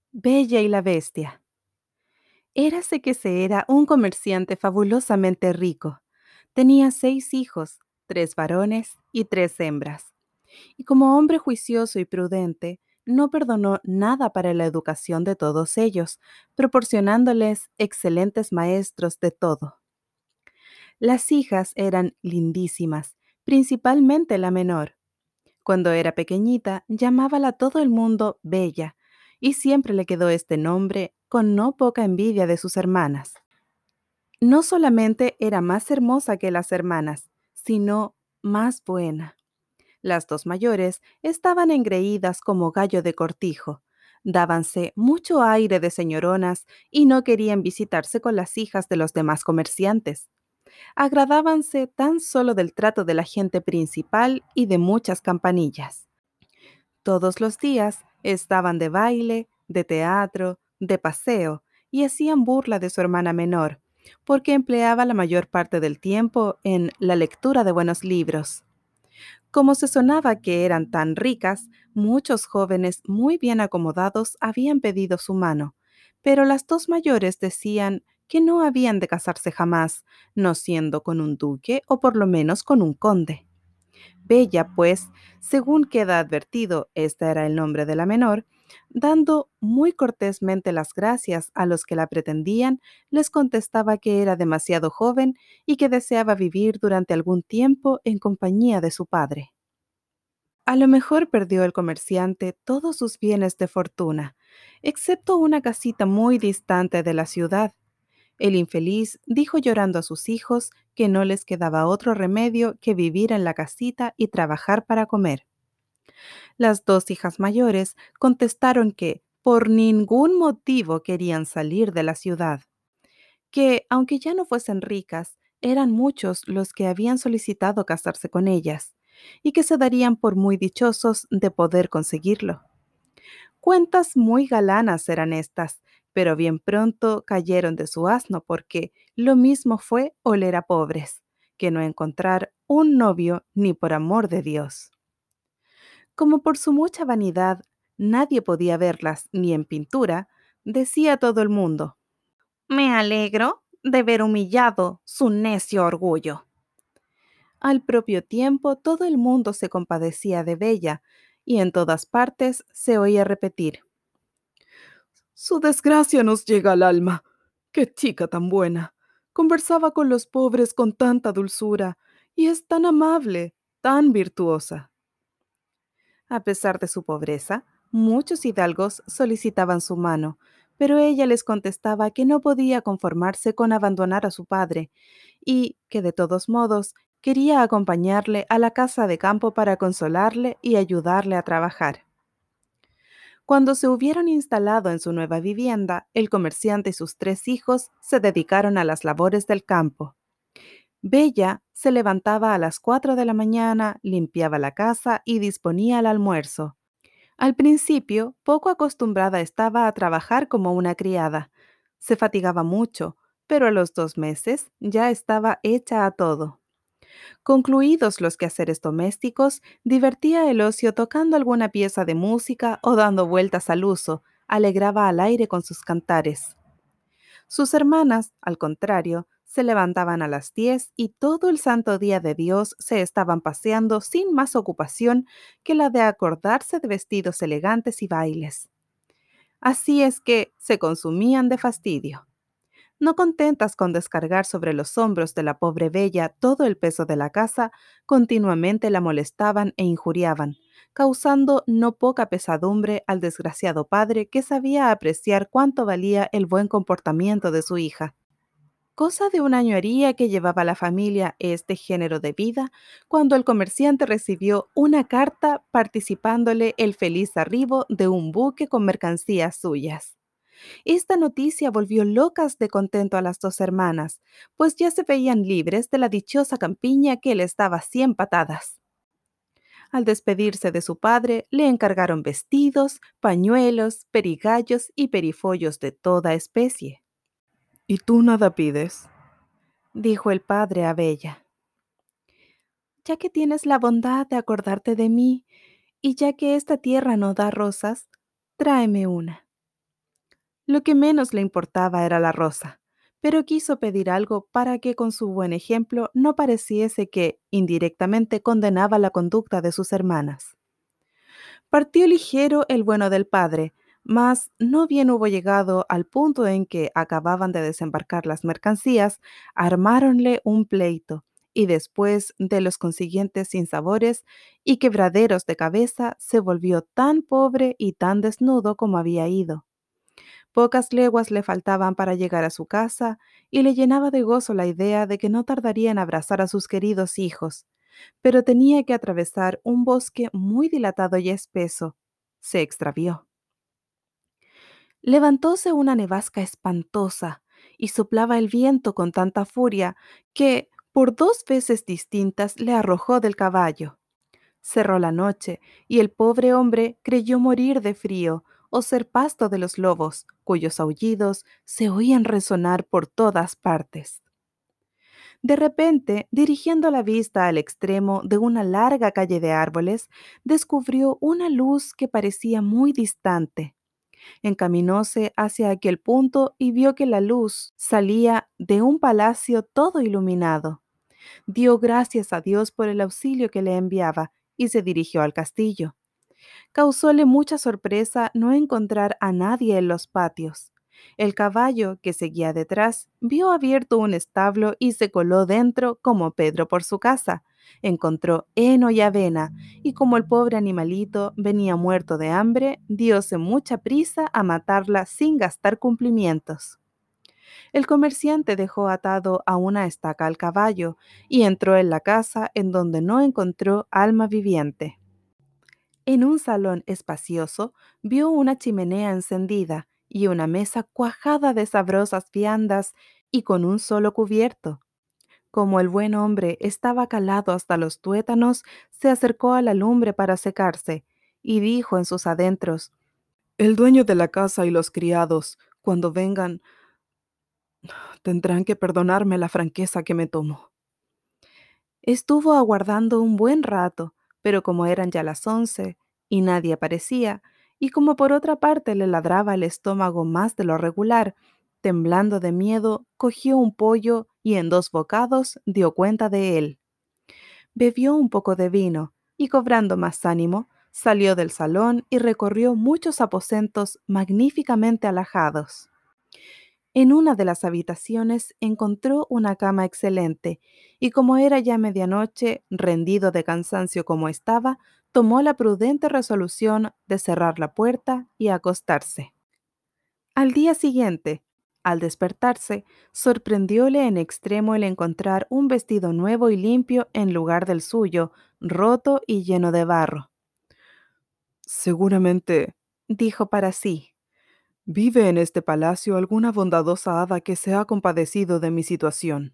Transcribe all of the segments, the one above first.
Bella y la Bestia. Érase que se era un comerciante fabulosamente rico. Tenía 6 hijos, 3 varones y 3 hembras. Y como hombre juicioso y prudente, no perdonó nada para la educación de todos ellos, proporcionándoles excelentes maestros de todo. Las hijas eran lindísimas, principalmente la menor. Cuando era pequeñita, llamábala todo el mundo Bella, y siempre le quedó este nombre con no poca envidia de sus hermanas. No solamente era más hermosa que las hermanas, sino más buena. Las 2 mayores estaban engreídas como gallo de cortijo, dábanse mucho aire de señoronas y no querían visitarse con las hijas de los demás comerciantes. Agradábanse tan solo del trato de la gente principal y de muchas campanillas. Todos los días estaban de baile, de teatro, de paseo, y hacían burla de su hermana menor, porque empleaba la mayor parte del tiempo en la lectura de buenos libros. Como se sonaba que eran tan ricas, muchos jóvenes muy bien acomodados habían pedido su mano, pero las 2 mayores decían que no habían de casarse jamás, no siendo con un duque o por lo menos con un conde. Bella, pues, según queda advertido, este era el nombre de la menor, dando muy cortésmente las gracias a los que la pretendían, les contestaba que era demasiado joven y que deseaba vivir durante algún tiempo en compañía de su padre. A lo mejor perdió el comerciante todos sus bienes de fortuna, excepto una casita muy distante de la ciudad. El infeliz dijo llorando a sus hijos que no les quedaba otro remedio que vivir en la casita y trabajar para comer. Las 2 hijas mayores contestaron que por ningún motivo querían salir de la ciudad, que aunque ya no fuesen ricas, eran muchos los que habían solicitado casarse con ellas, y que se darían por muy dichosos de poder conseguirlo. Cuentas muy galanas eran estas, pero bien pronto cayeron de su asno porque lo mismo fue oler a pobres, que no encontrar un novio ni por amor de Dios. Como por su mucha vanidad nadie podía verlas ni en pintura, decía todo el mundo: me alegro de ver humillado su necio orgullo. Al propio tiempo todo el mundo se compadecía de Bella, y en todas partes se oía repetir: su desgracia nos llega al alma. ¡Qué chica tan buena! Conversaba con los pobres con tanta dulzura, y es tan amable, tan virtuosa. A pesar de su pobreza, muchos hidalgos solicitaban su mano, pero ella les contestaba que no podía conformarse con abandonar a su padre, y que de todos modos quería acompañarle a la casa de campo para consolarle y ayudarle a trabajar. Cuando se hubieron instalado en su nueva vivienda, el comerciante y sus 3 hijos se dedicaron a las labores del campo. Bella se levantaba a las 4 de la mañana, limpiaba la casa y disponía el almuerzo. Al principio, poco acostumbrada estaba a trabajar como una criada. Se fatigaba mucho, pero a los 2 meses ya estaba hecha a todo. Concluidos los quehaceres domésticos, divertía el ocio tocando alguna pieza de música o dando vueltas al uso, alegraba al aire con sus cantares. Sus hermanas, al contrario, se levantaban a las 10 y todo el santo día de Dios se estaban paseando sin más ocupación que la de acordarse de vestidos elegantes y bailes. Así es que se consumían de fastidio. No contentas con descargar sobre los hombros de la pobre Bella todo el peso de la casa, continuamente la molestaban e injuriaban, causando no poca pesadumbre al desgraciado padre que sabía apreciar cuánto valía el buen comportamiento de su hija. Cosa de un año haría que llevaba la familia este género de vida, cuando el comerciante recibió una carta participándole el feliz arribo de un buque con mercancías suyas. Esta noticia volvió locas de contento a las 2 hermanas, pues ya se veían libres de la dichosa campiña que les daba 100 patadas. Al despedirse de su padre, le encargaron vestidos, pañuelos, perigallos y perifollos de toda especie. ¿Y tú nada pides?, dijo el padre a Bella. Ya que tienes la bondad de acordarte de mí, y ya que esta tierra no da rosas, tráeme una. Lo que menos le importaba era la rosa, pero quiso pedir algo para que con su buen ejemplo no pareciese que indirectamente condenaba la conducta de sus hermanas. Partió ligero el bueno del padre, mas no bien hubo llegado al punto en que acababan de desembarcar las mercancías, armáronle un pleito, y después de los consiguientes sinsabores y quebraderos de cabeza, se volvió tan pobre y tan desnudo como había ido. Pocas leguas le faltaban para llegar a su casa, y le llenaba de gozo la idea de que no tardaría en abrazar a sus queridos hijos, pero tenía que atravesar un bosque muy dilatado y espeso. Se extravió. Levantóse una nevasca espantosa y soplaba el viento con tanta furia que, por 2 veces distintas, le arrojó del caballo. Cerró la noche y el pobre hombre creyó morir de frío o ser pasto de los lobos, cuyos aullidos se oían resonar por todas partes. De repente, dirigiendo la vista al extremo de una larga calle de árboles, descubrió una luz que parecía muy distante. Encaminóse hacia aquel punto y vio que la luz salía de un palacio todo iluminado. Dio gracias a Dios por el auxilio que le enviaba y se dirigió al castillo. Causóle mucha sorpresa no encontrar a nadie en los patios. El caballo, que seguía detrás, vio abierto un establo y se coló dentro como Pedro por su casa. Encontró heno y avena, y como el pobre animalito venía muerto de hambre, diose mucha prisa a matarla sin gastar cumplimientos. El comerciante dejó atado a una estaca al caballo y entró en la casa, en donde no encontró alma viviente. En un salón espacioso vio una chimenea encendida y una mesa cuajada de sabrosas viandas y con un solo cubierto. Como el buen hombre estaba calado hasta los tuétanos, se acercó a la lumbre para secarse y dijo en sus adentros: "El dueño de la casa y los criados, cuando vengan, tendrán que perdonarme la franqueza que me tomo". Estuvo aguardando un buen rato, pero como eran ya las 11 y nadie aparecía, y como por otra parte le ladraba el estómago más de lo regular, temblando de miedo, cogió un pollo y en 2 bocados dio cuenta de él. Bebió un poco de vino y cobrando más ánimo, salió del salón y recorrió muchos aposentos magníficamente alajados. En una de las habitaciones encontró una cama excelente, y como era ya medianoche, rendido de cansancio como estaba, tomó la prudente resolución de cerrar la puerta y acostarse. Al día siguiente, al despertarse, sorprendióle en extremo el encontrar un vestido nuevo y limpio en lugar del suyo, roto y lleno de barro. Seguramente, dijo para sí, vive en este palacio alguna bondadosa hada que se ha compadecido de mi situación.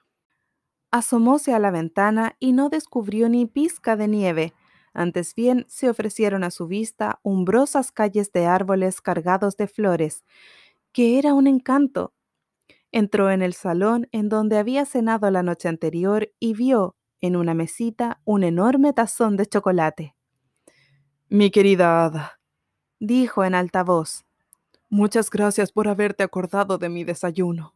Asomóse a la ventana y no descubrió ni pizca de nieve. Antes bien se ofrecieron a su vista umbrosas calles de árboles cargados de flores, que era un encanto. Entró en el salón en donde había cenado la noche anterior y vio en una mesita un enorme tazón de chocolate. Mi querida hada, dijo en alta voz, muchas gracias por haberte acordado de mi desayuno.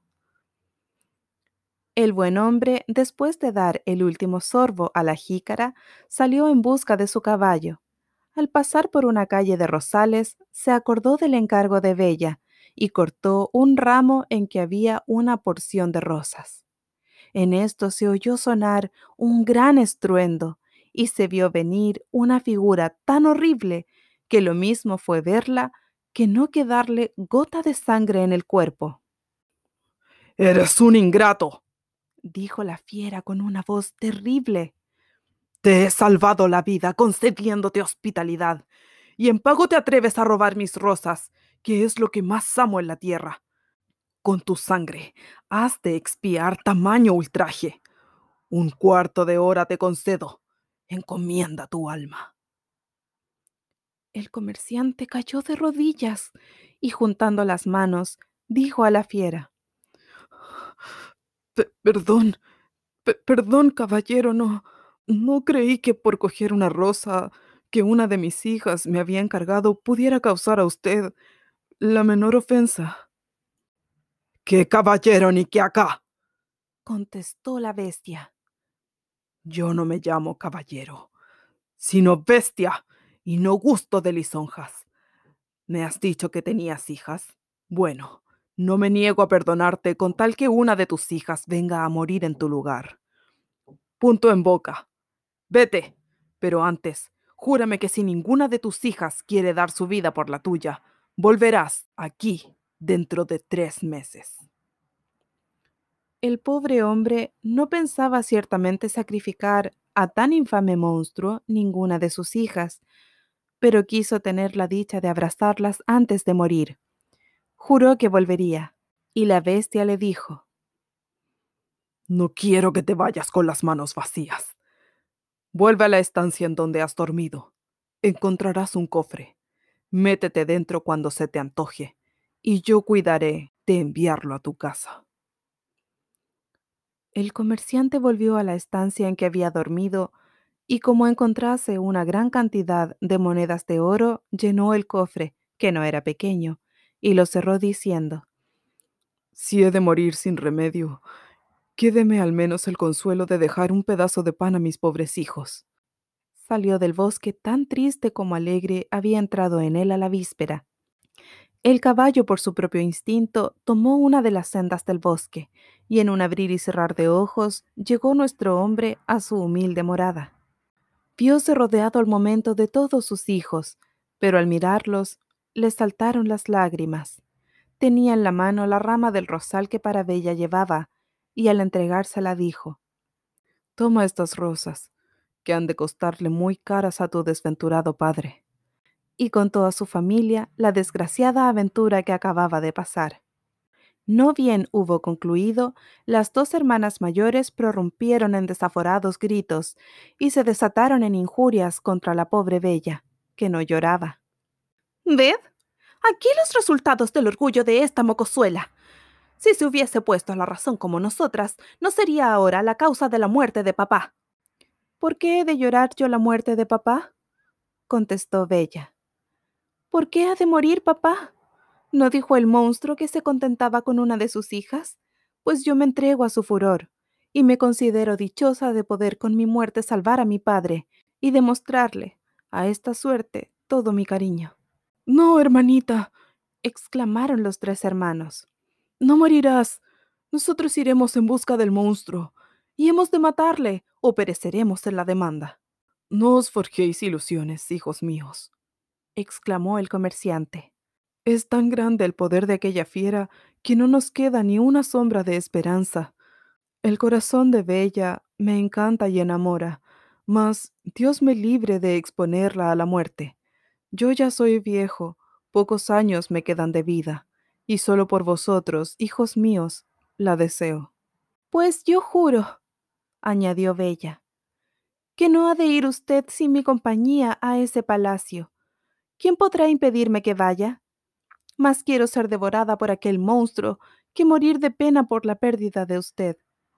El buen hombre, después de dar el último sorbo a la jícara, salió en busca de su caballo. Al pasar por una calle de rosales, se acordó del encargo de Bella y cortó un ramo en que había una porción de rosas. En esto se oyó sonar un gran estruendo y se vio venir una figura tan horrible que lo mismo fue verla que no quedarle gota de sangre en el cuerpo. «Eres un ingrato», dijo la fiera con una voz terrible. «Te he salvado la vida concediéndote hospitalidad, y en pago te atreves a robar mis rosas, que es lo que más amo en la tierra. Con tu sangre has de expiar tamaño ultraje. 1/4 de hora te concedo. Encomienda tu alma». El comerciante cayó de rodillas y juntando las manos, dijo a la fiera: Perdón, perdón, caballero, no creí que por coger una rosa que una de mis hijas me había encargado pudiera causar a usted. la menor ofensa, ¡Qué caballero ni qué acá! contestó la bestia. Yo no me llamo caballero, sino bestia, y no gusto de lisonjas. ¿Me has dicho que tenías hijas? Bueno, no me niego a perdonarte con tal que una de tus hijas venga a morir en tu lugar. Punto en boca. Vete. Pero antes, júrame que si ninguna de tus hijas quiere dar su vida por la tuya, volverás aquí dentro de 3 meses. El pobre hombre no pensaba ciertamente sacrificar a tan infame monstruo ninguna de sus hijas, pero quiso tener la dicha de abrazarlas antes de morir. Juró que volvería, y la bestia le dijo: No quiero que te vayas con las manos vacías. Vuelve a la estancia en donde has dormido. Encontrarás un cofre. Métete dentro cuando se te antoje, y yo cuidaré de enviarlo a tu casa. El comerciante volvió a la estancia en que había dormido y como encontrase una gran cantidad de monedas de oro, llenó el cofre, que no era pequeño, y lo cerró diciendo: Si he de morir sin remedio, quédeme al menos el consuelo de dejar un pedazo de pan a mis pobres hijos. Salió del bosque tan triste como alegre había entrado en él a la víspera. El caballo, por su propio instinto, tomó una de las sendas del bosque, y en un abrir y cerrar de ojos llegó nuestro hombre a su humilde morada. Vióse rodeado al momento de todos sus hijos, pero al mirarlos, le saltaron las lágrimas. Tenía en la mano la rama del rosal que para Bella llevaba, y al entregársela dijo: Toma estas rosas, que han de costarle muy caras a tu desventurado padre. Y contó a su familia la desgraciada aventura que acababa de pasar. No bien hubo concluido, las dos hermanas mayores prorrumpieron en desaforados gritos y se desataron en injurias contra la pobre Bella, que no lloraba. «Ved, aquí los resultados del orgullo de esta mocosuela. Si se hubiese puesto a la razón como nosotras, no sería ahora la causa de la muerte de papá». «¿Por qué he de llorar yo la muerte de papá?», contestó Bella. «¿Por qué ha de morir papá? ¿No dijo el monstruo que se contentaba con una de sus hijas? Pues yo me entrego a su furor, y me considero dichosa de poder con mi muerte salvar a mi padre y demostrarle a esta suerte todo mi cariño». No, hermanita, Exclamaron los tres hermanos. no morirás. Nosotros iremos en busca del monstruo, y hemos de matarle, o pereceremos en la demanda. No os forjéis ilusiones, hijos míos, Exclamó el comerciante. es tan grande el poder de aquella fiera que no nos queda ni una sombra de esperanza. El corazón de Bella me encanta y enamora, mas Dios me libre de exponerla a la muerte. Yo ya soy viejo, pocos años me quedan de vida, y solo por vosotros, hijos míos, la deseo. Pues yo juro, añadió Bella, que no ha de ir usted sin mi compañía a ese palacio. ¿Quién podrá impedirme que vaya? Más quiero ser devorada por aquel monstruo que morir de pena por la pérdida de usted.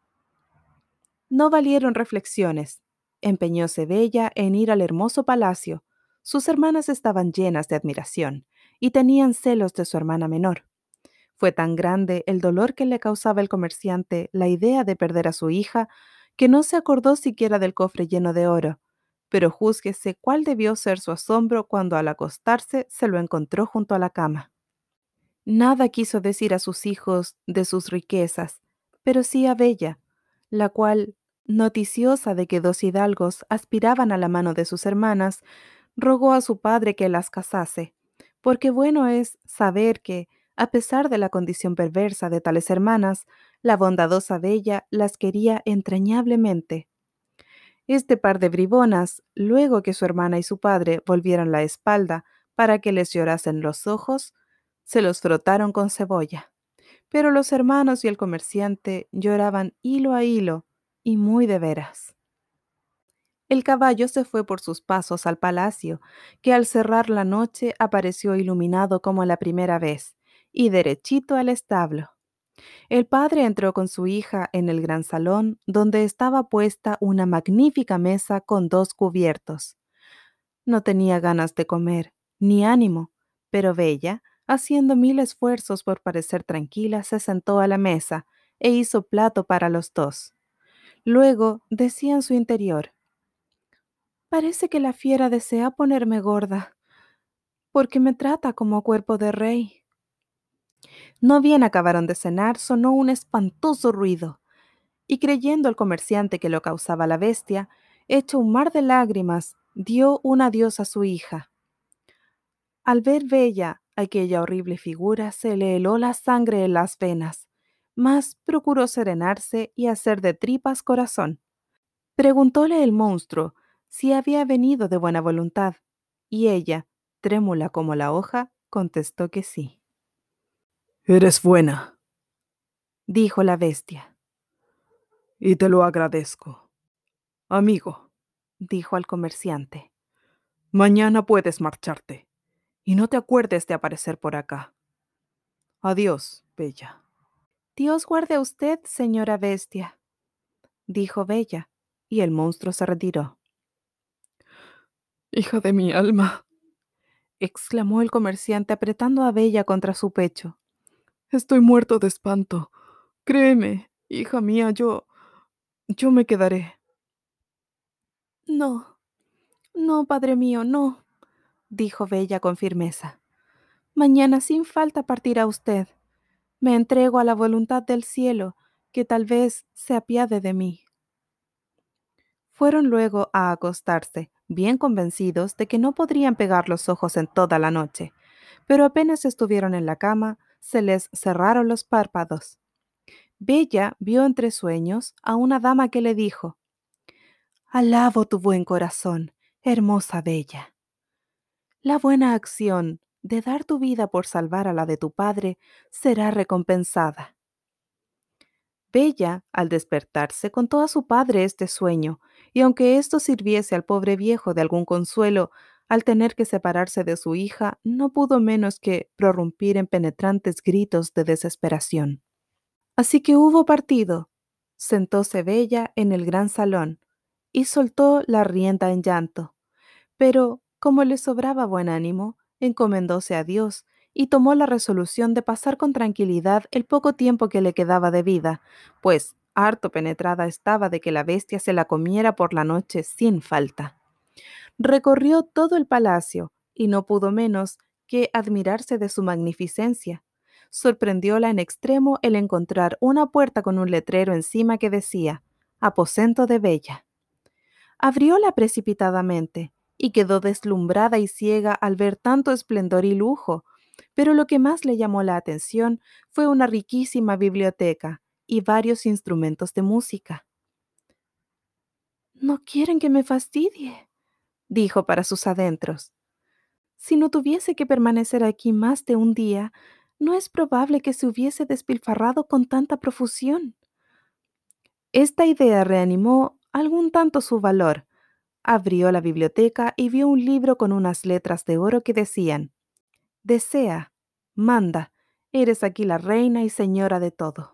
No valieron reflexiones. Empeñóse Bella en ir al hermoso palacio. Sus hermanas estaban llenas de admiración y tenían celos de su hermana menor. Fue tan grande el dolor que le causaba el comerciante la idea de perder a su hija, que no se acordó siquiera del cofre lleno de oro, pero júzguese cuál debió ser su asombro cuando al acostarse se lo encontró junto a la cama. Nada quiso decir a sus hijos de sus riquezas, pero sí a Bella, la cual, noticiosa de que dos hidalgos aspiraban a la mano de sus hermanas, rogó a su padre que las casase, porque bueno es saber que, a pesar de la condición perversa de tales hermanas, la bondadosa Bella las quería entrañablemente. Este par de bribonas, luego que su hermana y su padre volvieron la espalda para que les llorasen los ojos, se los frotaron con cebolla. Pero los hermanos y el comerciante lloraban hilo a hilo, y muy de veras. El caballo se fue por sus pasos al palacio, que al cerrar la noche apareció iluminado como la primera vez, y derechito al establo. El padre entró con su hija en el gran salón, donde estaba puesta una magnífica mesa con dos cubiertos. No tenía ganas de comer, ni ánimo, pero Bella, Haciendo mil esfuerzos por parecer tranquila, se sentó a la mesa e hizo plato para los dos. Luego decía en su interior: parece que la fiera desea ponerme gorda, porque me trata como cuerpo de rey. No bien acabaron de cenar, sonó un espantoso ruido, y creyendo el comerciante que lo causaba la bestia, hecho un mar de lágrimas, dio un adiós a su hija. Al ver Bella aquella horrible figura, se le heló la sangre en las venas, mas procuró serenarse y hacer de tripas corazón. Preguntóle el monstruo si había venido de buena voluntad, y ella, trémula como la hoja, contestó que sí. Eres buena, Dijo la bestia. y te lo agradezco. Amigo, Dijo al comerciante. mañana puedes marcharte, y no te acuerdes de aparecer por acá. Adiós, Bella. Dios guarde a usted, señora bestia, dijo Bella, y el monstruo se retiró. Hija de mi alma, Exclamó el comerciante apretando a Bella contra su pecho. estoy muerto de espanto. Créeme, hija mía, yo me quedaré. No, no, padre mío, no, dijo Bella con firmeza. Mañana sin falta partirá usted. Me entrego a la voluntad del cielo, que tal vez se apiade de mí. Fueron luego a acostarse, bien convencidos de que no podrían pegar los ojos en toda la noche, pero apenas estuvieron en la cama, se les cerraron los párpados. Bella vio entre sueños a una dama que le dijo: alabo tu buen corazón, hermosa Bella. La buena acción de dar tu vida por salvar a la de tu padre será recompensada. Bella, al despertarse, contó a su padre este sueño, y aunque esto sirviese al pobre viejo de algún consuelo, al tener que separarse de su hija, no pudo menos que prorrumpir en penetrantes gritos de desesperación. Así que hubo partido. Sentóse Bella en el gran salón, y soltó la rienda en llanto. Pero, como le sobraba buen ánimo, encomendóse a Dios y tomó la resolución de pasar con tranquilidad el poco tiempo que le quedaba de vida, pues harto penetrada estaba de que la bestia se la comiera por la noche sin falta. Recorrió todo el palacio y no pudo menos que admirarse de su magnificencia. Sorprendióla en extremo el encontrar una puerta con un letrero encima que decía: aposento de Bella. Abrióla precipitadamente y quedó deslumbrada y ciega al ver tanto esplendor y lujo, pero lo que más le llamó la atención fue una riquísima biblioteca y varios instrumentos de música. No quieren que me fastidie, dijo para sus adentros. Si no tuviese que permanecer aquí más de un día, no es probable que se hubiese despilfarrado con tanta profusión. Esta idea reanimó algún tanto su valor. Abrió la biblioteca y vio un libro con unas letras de oro que decían: desea, manda, eres aquí la reina y señora de todo.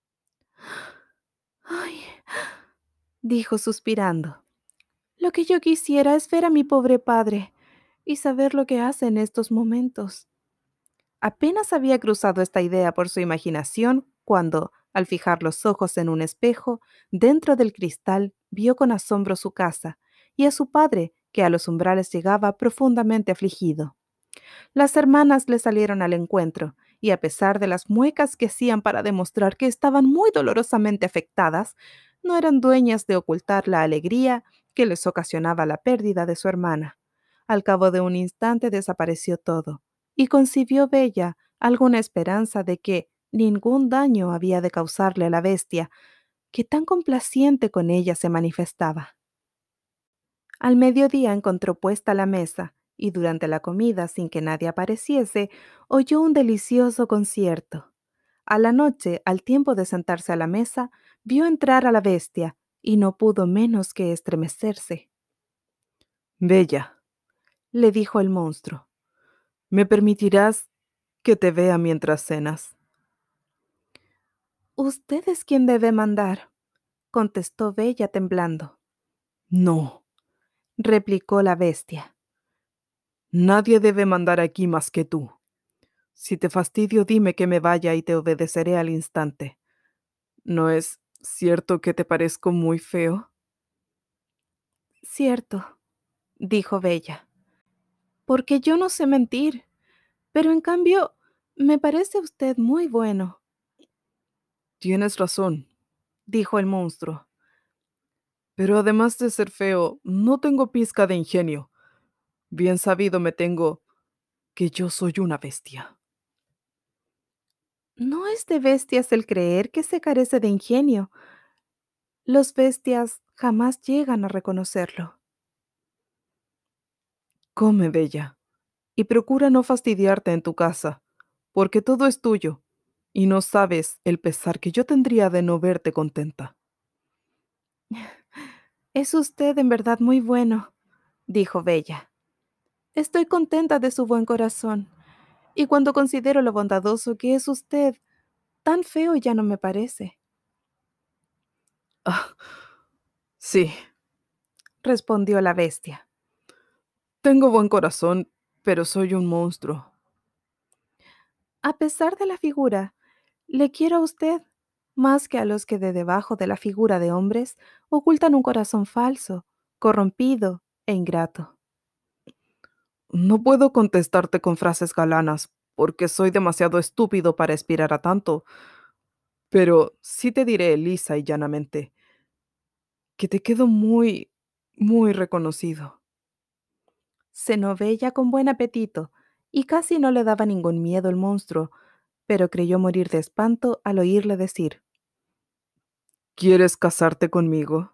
Ay, dijo suspirando, lo que yo quisiera es ver a mi pobre padre y saber lo que hace en estos momentos. Apenas había cruzado esta idea por su imaginación cuando, al fijar los ojos en un espejo, dentro del cristal vio con asombro su casa y a su padre, que a los umbrales llegaba profundamente afligido. Las hermanas le salieron al encuentro, y a pesar de las muecas que hacían para demostrar que estaban muy dolorosamente afectadas, no eran dueñas de ocultar la alegría que les ocasionaba la pérdida de su hermana. Al cabo de un instante desapareció todo, y concibió Bella alguna esperanza de que ningún daño había de causarle a la bestia, que tan complaciente con ella se manifestaba. Al mediodía encontró puesta la mesa, y durante la comida, sin que nadie apareciese, oyó un delicioso concierto. A la noche, al tiempo de sentarse a la mesa, vio entrar a la bestia, y no pudo menos que estremecerse. Bella, Le dijo el monstruo. ¿me permitirás que te vea mientras cenas? Usted es quien debe mandar, contestó Bella temblando. No, Replicó la bestia. nadie debe mandar aquí más que tú. Si te fastidio, dime que me vaya y te obedeceré al instante. ¿No es cierto que te parezco muy feo? Cierto, dijo Bella, porque yo no sé mentir, pero en cambio me parece usted muy bueno, Tienes razón, dijo el monstruo. pero además de ser feo, no tengo pizca de ingenio. Bien sabido me tengo que yo soy una bestia. No es de bestias el creer que se carece de ingenio. Los bestias jamás llegan a reconocerlo. Come, Bella, y procura no fastidiarte en tu casa, porque todo es tuyo, y no sabes el pesar que yo tendría de no verte contenta. Es usted en verdad muy bueno, dijo Bella. Estoy contenta de su buen corazón, y cuando considero lo bondadoso que es usted, tan feo ya no me parece, Ah, sí, respondió la bestia. tengo buen corazón, pero soy un monstruo. A pesar de la figura, le quiero a usted más que a los que de debajo de la figura de hombres ocultan un corazón falso, corrompido e ingrato. No puedo contestarte con frases galanas, porque soy demasiado estúpido para aspirar a tanto, pero sí te diré lisa y llanamente que te quedo muy, muy reconocido. Cenó Bella con buen apetito, y casi no le daba ningún miedo el monstruo, pero creyó morir de espanto al oírle decir. ¿Quieres casarte conmigo?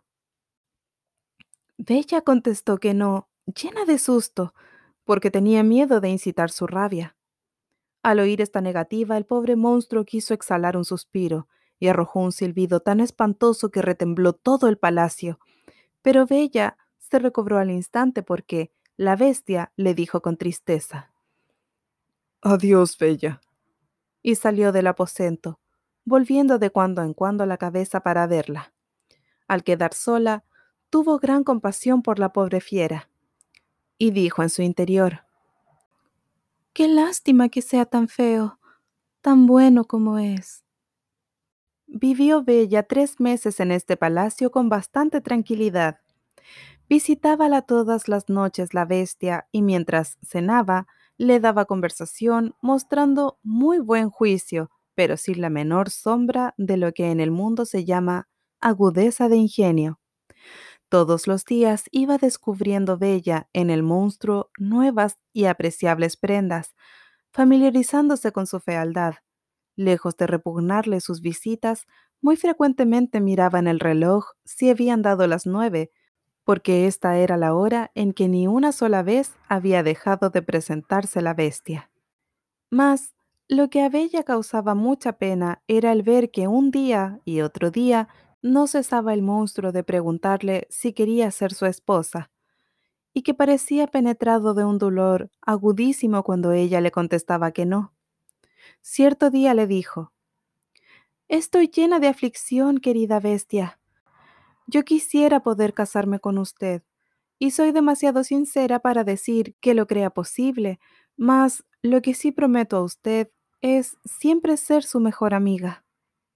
Bella contestó que no, llena de susto, porque tenía miedo de incitar su rabia. Al oír esta negativa, el pobre monstruo quiso exhalar un suspiro y arrojó un silbido tan espantoso que retembló todo el palacio. Pero Bella se recobró al instante porque la bestia le dijo con tristeza, Adiós, Bella. y salió del aposento, volviendo de cuando en cuando la cabeza para verla. Al quedar sola, tuvo gran compasión por la pobre fiera, y dijo en su interior, «Qué lástima que sea tan feo, tan bueno como es». Vivió Bella 3 meses en este palacio con bastante tranquilidad. Visitábala todas las noches la bestia y mientras cenaba le daba conversación mostrando muy buen juicio, pero sin la menor sombra de lo que en el mundo se llama agudeza de ingenio. Todos los días iba descubriendo Bella en el monstruo nuevas y apreciables prendas, familiarizándose con su fealdad. Lejos de repugnarle sus visitas, muy frecuentemente miraba en el reloj si habían dado las 9, porque esta era la hora en que ni una sola vez había dejado de presentarse la bestia. Mas lo que a Bella causaba mucha pena era el ver que un día y otro día no cesaba el monstruo de preguntarle si quería ser su esposa, y que parecía penetrado de un dolor agudísimo cuando ella le contestaba que no. Cierto día le dijo, «Estoy llena de aflicción, querida bestia. Yo quisiera poder casarme con usted, y soy demasiado sincera para decir que lo crea posible, mas lo que sí prometo a usted es siempre ser su mejor amiga»,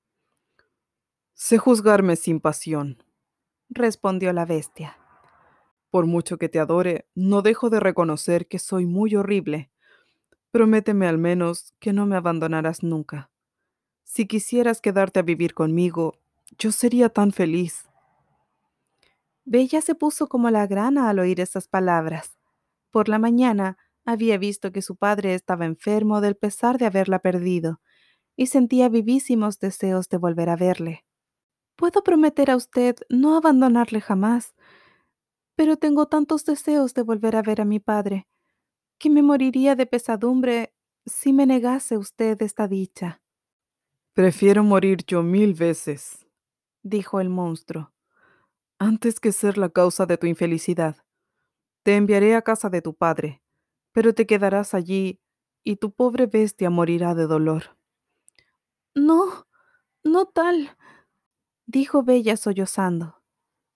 Sé juzgarme sin pasión. respondió la bestia. Por mucho que te adore, no dejo de reconocer que soy muy horrible. Prométeme al menos que no me abandonarás nunca. Si quisieras quedarte a vivir conmigo, yo sería tan feliz. Bella se puso como la grana al oír estas palabras. Por la mañana había visto que su padre estaba enfermo del pesar de haberla perdido, y sentía vivísimos deseos de volver a verle. Puedo prometer a usted no abandonarle jamás, pero tengo tantos deseos de volver a ver a mi padre, que me moriría de pesadumbre si me negase usted esta dicha, Prefiero morir yo 1000 veces dijo el monstruo. antes que ser la causa de tu infelicidad. Te enviaré a casa de tu padre, pero te quedarás allí y tu pobre bestia morirá de dolor. No, no tal, dijo Bella sollozando.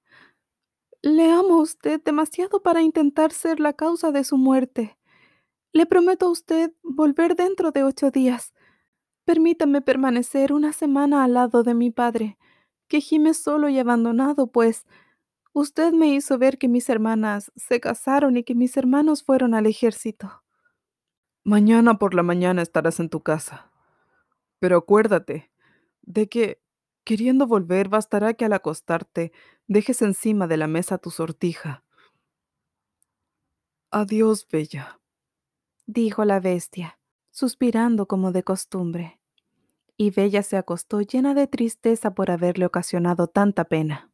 Le amo a usted demasiado para intentar ser la causa de su muerte. Le prometo a usted volver dentro de 8 días. Permítame permanecer una semana al lado de mi padre, que gime solo y abandonado, pues usted me hizo ver que mis hermanas se casaron y que mis hermanos fueron al ejército. Mañana por la mañana estarás en tu casa. Pero acuérdate de que, queriendo volver, bastará que al acostarte dejes encima de la mesa tu sortija. Adiós, bella. Dijo la bestia, suspirando como de costumbre, y Bella se acostó llena de tristeza por haberle ocasionado tanta pena.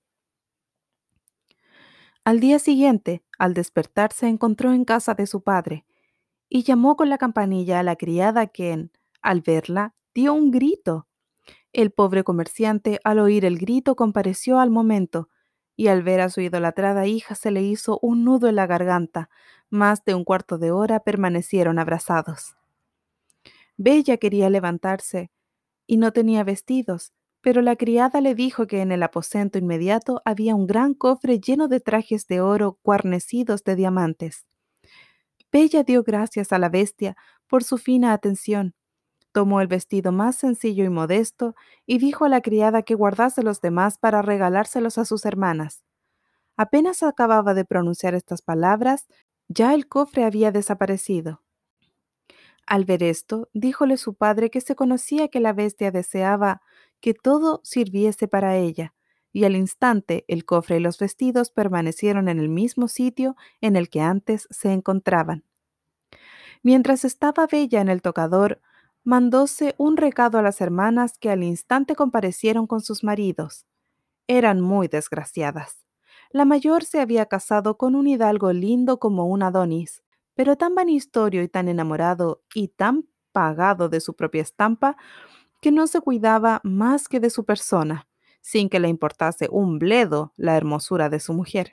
Al día siguiente, al despertar, se encontró en casa de su padre, y llamó con la campanilla a la criada, quien, al verla, dio un grito. El pobre comerciante, al oír el grito, compareció al momento, y al ver a su idolatrada hija se le hizo un nudo en la garganta. Más de un cuarto de hora permanecieron abrazados. Bella quería levantarse, y no tenía vestidos, pero la criada le dijo que en el aposento inmediato había un gran cofre lleno de trajes de oro guarnecidos de diamantes. Bella dio gracias a la bestia por su fina atención, tomó el vestido más sencillo y modesto y dijo a la criada que guardase los demás para regalárselos a sus hermanas. Apenas acababa de pronunciar estas palabras, ya el cofre había desaparecido. Al ver esto, díjole su padre que se conocía que la bestia deseaba que todo sirviese para ella, y al instante el cofre y los vestidos permanecieron en el mismo sitio en el que antes se encontraban. Mientras estaba Bella en el tocador, mandóse un recado a las hermanas que al instante comparecieron con sus maridos. Eran muy desgraciadas. La mayor se había casado con un hidalgo lindo como un Adonis, pero tan vanistorio y tan enamorado y tan pagado de su propia estampa que no se cuidaba más que de su persona, sin que le importase un bledo la hermosura de su mujer.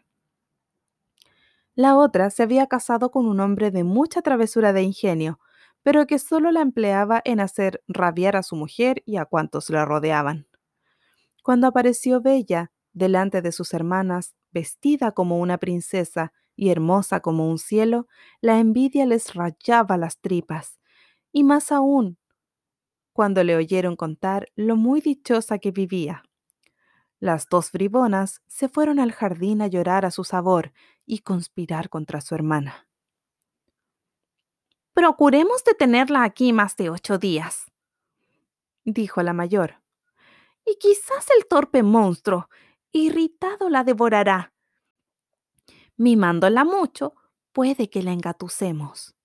La otra se había casado con un hombre de mucha travesura de ingenio, pero que solo la empleaba en hacer rabiar a su mujer y a cuantos la rodeaban. Cuando apareció Bella delante de sus hermanas, vestida como una princesa y hermosa como un cielo, la envidia les rayaba las tripas, y más aún cuando le oyeron contar lo muy dichosa que vivía. Las dos bribonas se fueron al jardín a llorar a su sabor y conspirar contra su hermana. Procuremos detenerla aquí más de 8 días, dijo la mayor, y quizás el torpe monstruo, irritado, la devorará. Mimándola mucho, puede que la engatucemos.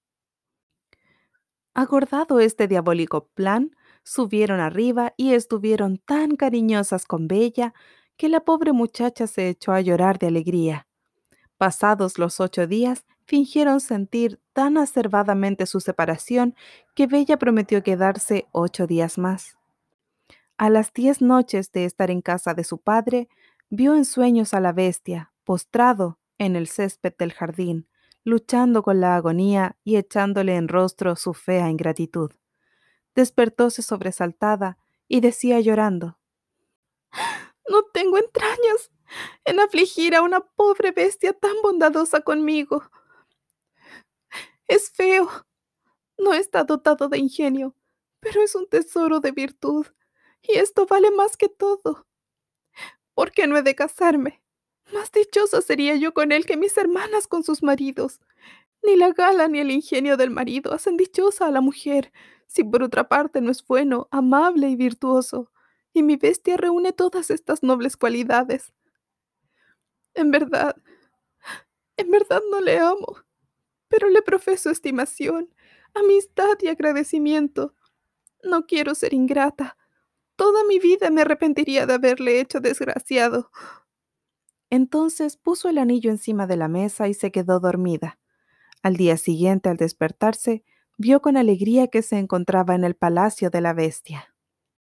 Acordado este diabólico plan, subieron arriba y estuvieron tan cariñosas con Bella que la pobre muchacha se echó a llorar de alegría. Pasados los 8 días, fingieron sentir tan acervadamente su separación que Bella prometió quedarse 8 días más. A las 10 noches de estar en casa de su padre, vio en sueños a la bestia, postrado en el césped del jardín, luchando con la agonía y echándole en rostro su fea ingratitud. Despertóse sobresaltada y decía llorando: «No tengo entrañas en afligir a una pobre bestia tan bondadosa conmigo. Es feo, no está dotado de ingenio, pero es un tesoro de virtud, y esto vale más que todo. ¿Por qué no he de casarme? Más dichosa sería yo con él que mis hermanas con sus maridos. Ni la gala ni el ingenio del marido hacen dichosa a la mujer, si por otra parte no es bueno, amable y virtuoso, y mi bestia reúne todas estas nobles cualidades. En verdad, en verdad no le amo, pero le profeso estimación, amistad y agradecimiento. No quiero ser ingrata. Toda mi vida me arrepentiría de haberle hecho desgraciado». Entonces puso el anillo encima de la mesa y se quedó dormida. Al día siguiente, al despertarse, vio con alegría que se encontraba en el palacio de la bestia.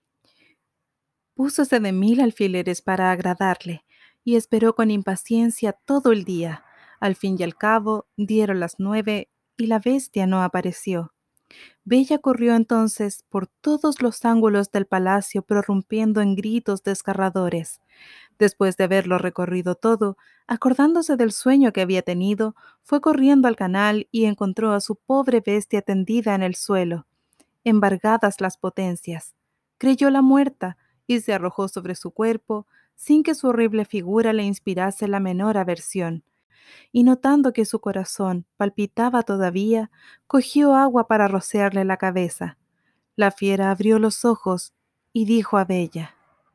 Púsose de 1000 alfileres para agradarle, y esperó con impaciencia todo el día. Al fin y al cabo, dieron las 9 y la bestia no apareció. Bella corrió entonces por todos los ángulos del palacio, prorrumpiendo en gritos desgarradores. Después de haberlo recorrido todo, acordándose del sueño que había tenido, fue corriendo al canal y encontró a su pobre bestia tendida en el suelo, embargadas las potencias. Creyóla muerta y se arrojó sobre su cuerpo sin que su horrible figura le inspirase la menor aversión. Y notando que su corazón palpitaba todavía, cogió agua para rociarle la cabeza. La fiera abrió los ojos y dijo a Bella: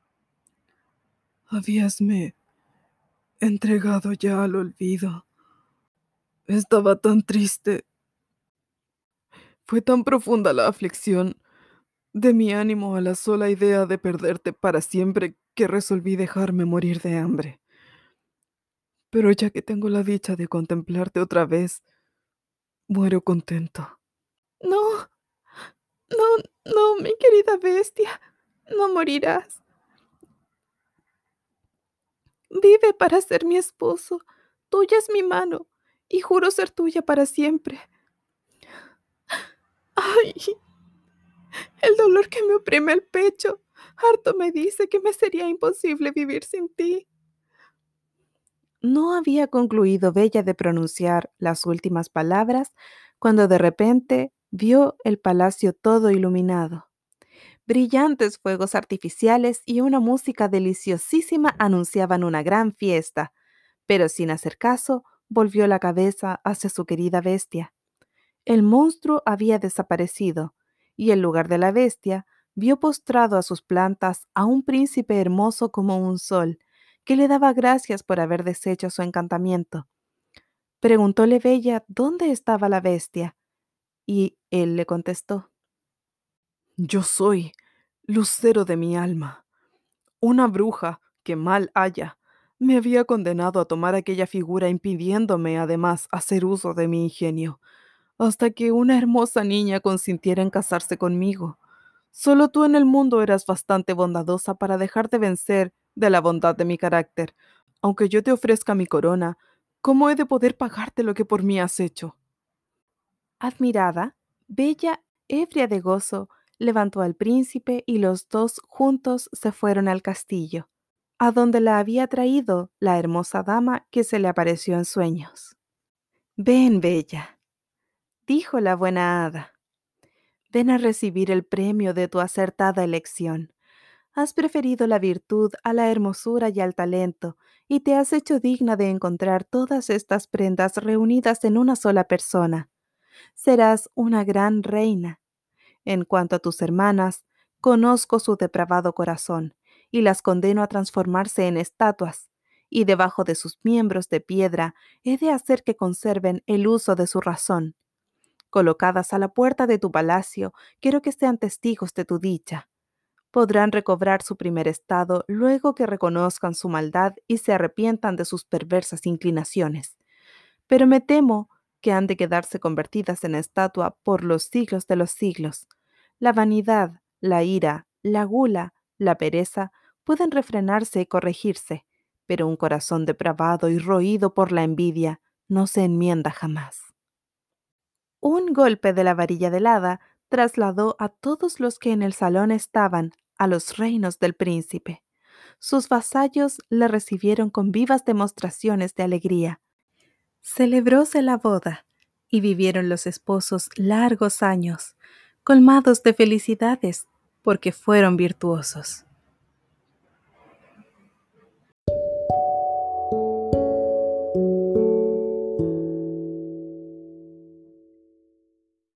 Habíasme entregado ya al olvido. Estaba tan triste. Fue tan profunda la aflicción de mi ánimo a la sola idea de perderte para siempre que resolví dejarme morir de hambre. Pero ya que tengo la dicha de contemplarte otra vez, muero contento. No, no, no, mi querida bestia, no morirás. Vive para ser mi esposo. Tuya es mi mano, y juro ser tuya para siempre. Ay, el dolor que me oprime el pecho. Harto me dice que me sería imposible vivir sin ti. No había concluido Bella de pronunciar las últimas palabras cuando de repente vio el palacio todo iluminado. Brillantes fuegos artificiales y una música deliciosísima anunciaban una gran fiesta, pero sin hacer caso, volvió la cabeza hacia su querida bestia. El monstruo había desaparecido, y en lugar de la bestia, vio postrado a sus plantas a un príncipe hermoso como un sol, que le daba gracias por haber deshecho su encantamiento. Preguntóle Bella dónde estaba la bestia, y él le contestó: Yo soy lucero de mi alma. Una bruja que mal haya me había condenado a tomar aquella figura impidiéndome además hacer uso de mi ingenio, hasta que una hermosa niña consintiera en casarse conmigo. Solo tú en el mundo eras bastante bondadosa para dejarte vencer de la bondad de mi carácter. Aunque yo te ofrezca mi corona, ¿cómo he de poder pagarte lo que por mí has hecho? Admirada, Bella, ebria de gozo, levantó al príncipe y los dos juntos se fueron al castillo, a donde la había traído la hermosa dama que se le apareció en sueños. Ven, Bella, dijo la buena hada. Ven a recibir el premio de tu acertada elección. Has preferido la virtud a la hermosura y al talento, y te has hecho digna de encontrar todas estas prendas reunidas en una sola persona. Serás una gran reina. En cuanto a tus hermanas, conozco su depravado corazón, y las condeno a transformarse en estatuas, y debajo de sus miembros de piedra he de hacer que conserven el uso de su razón. Colocadas a la puerta de tu palacio, quiero que sean testigos de tu dicha. Podrán recobrar su primer estado luego que reconozcan su maldad y se arrepientan de sus perversas inclinaciones. Pero me temo que han de quedarse convertidas en estatua por los siglos de los siglos. La vanidad, la ira, la gula, la pereza pueden refrenarse y corregirse, pero un corazón depravado y roído por la envidia no se enmienda jamás. Un golpe de la varilla del hada trasladó a todos los que en el salón estaban a los reinos del príncipe. Sus vasallos le recibieron con vivas demostraciones de alegría. Celebróse la boda y vivieron los esposos largos años, colmados de felicidades, porque fueron virtuosos.